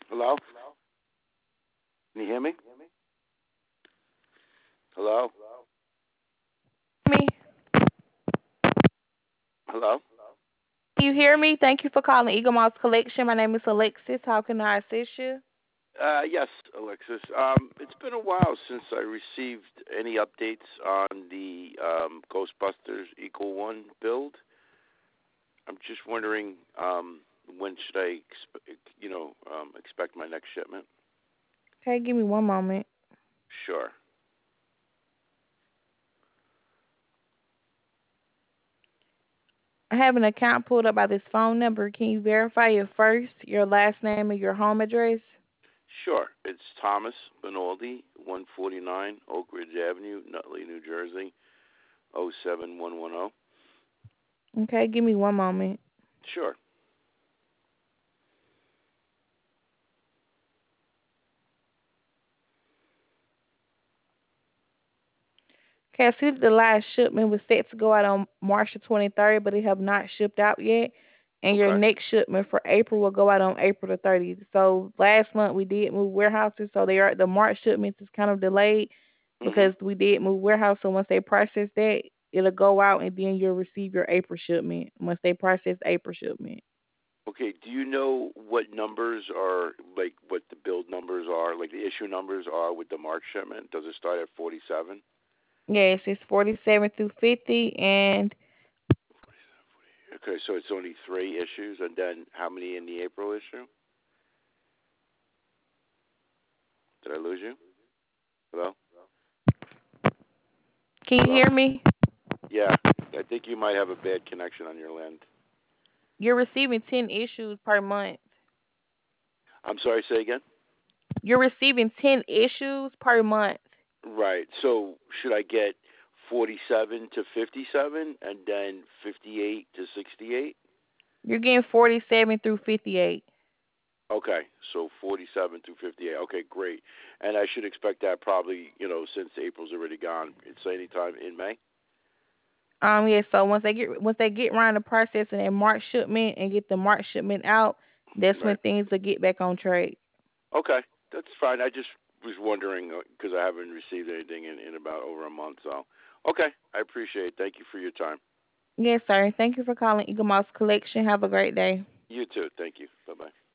Hello? Can you hear me? Hello? Me? Hello? Can you hear me? Thank you for calling Eagle Moss Collection. My name is Alexis. How can I assist you? Yes, Alexis. It's been a while since I received any updates on the Ghostbusters Equal One build. I'm just wondering when should I, expect my next shipment? Okay, give me one moment. Sure. I have an account pulled up by this phone number. Can you verify your first, your last name, and your home address? Sure. It's Thomas Benaldi, 149 Oak Ridge Avenue, Nutley, New Jersey, 07110. Okay, give me one moment. Sure. Okay, I see that the last shipment was set to go out on March the 23rd, but it have not shipped out yet. And your Okay. next shipment for April will go out on April the 30th. So last month we did move warehouses, so the March shipments is kind of delayed Mhm. because we did move warehouse. So once they process that, it'll go out, and then you'll receive your April shipment once they process April shipment. Okay, do you know what numbers are, like what the build numbers are, like the issue numbers are with the March shipment? Does it start at 47? Yes, it's 47 through 50, and Okay, so it's only three issues, and then how many in the April issue? Did I lose you? Hello? can you Hello? hear me? Yeah, I think you might have a bad connection on your end. You're receiving 10 issues per month. I'm sorry, say again? You're receiving 10 issues per month. Right, so should I get 47 to 57 and then 58 to 68? You're getting 47 through 58. Okay, so 47 through 58. Okay, great. And I should expect that probably, since April's already gone. It's anytime in May. Yeah. So once they get around the processing and March shipment and get the March shipment out, that's when Right. things will get back on track. Okay, that's fine. I just was wondering because I haven't received anything in about over a month. So, okay, I appreciate it. Thank you for your time. Yes, sir. Thank you for calling Eagle Moss Collection. Have a great day. You too. Thank you. Bye bye.